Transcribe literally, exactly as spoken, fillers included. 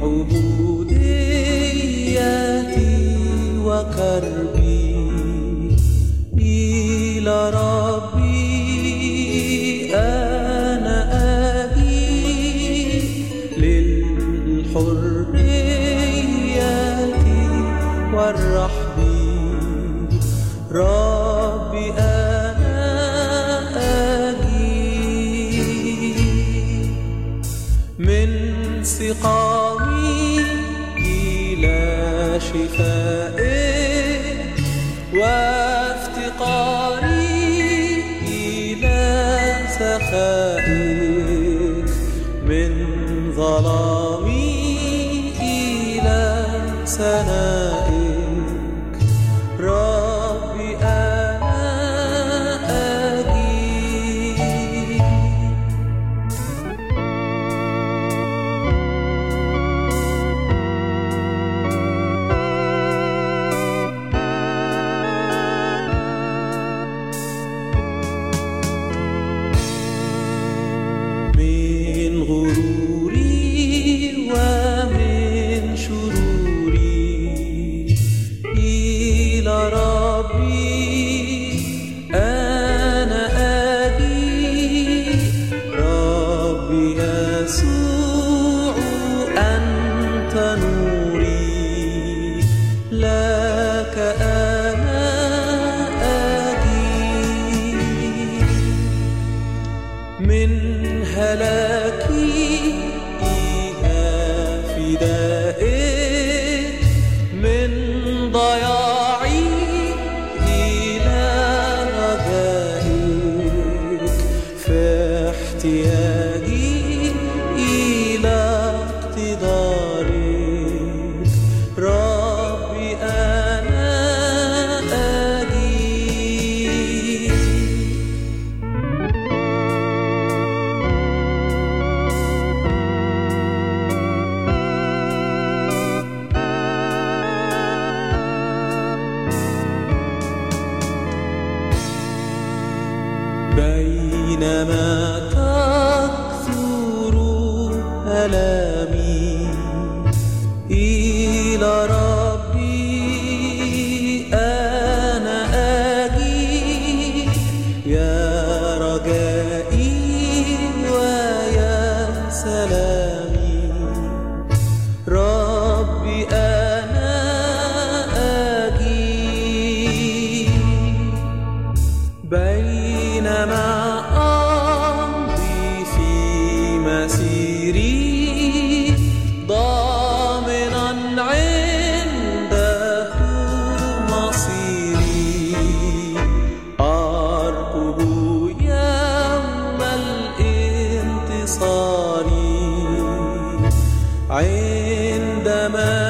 عبوديتي وكربي إلى ربي أنا آتي للحرية والرحب ربي أنا آجي من سقامي إلى شفائك وافتقاري إلى سخائك من ظلامي إلى سنائك ربي أنا آجي من غروري ومن شروري إلى ربي أنا آتي ربي يسوع أنت نوري لك أنا آتي من هلاكي إلى فدائك من ضياعي إلى رجائك في احتياجي إلى اقتدارك ربي أنا آجي بينما تكثر ألامي إلى ربي أنا آجي يا رجائي ويا سلامي ربي أنا آجي بينما أمضي في مسيري ضامنا عنده مصيري أرقب يوم الانتصار عندما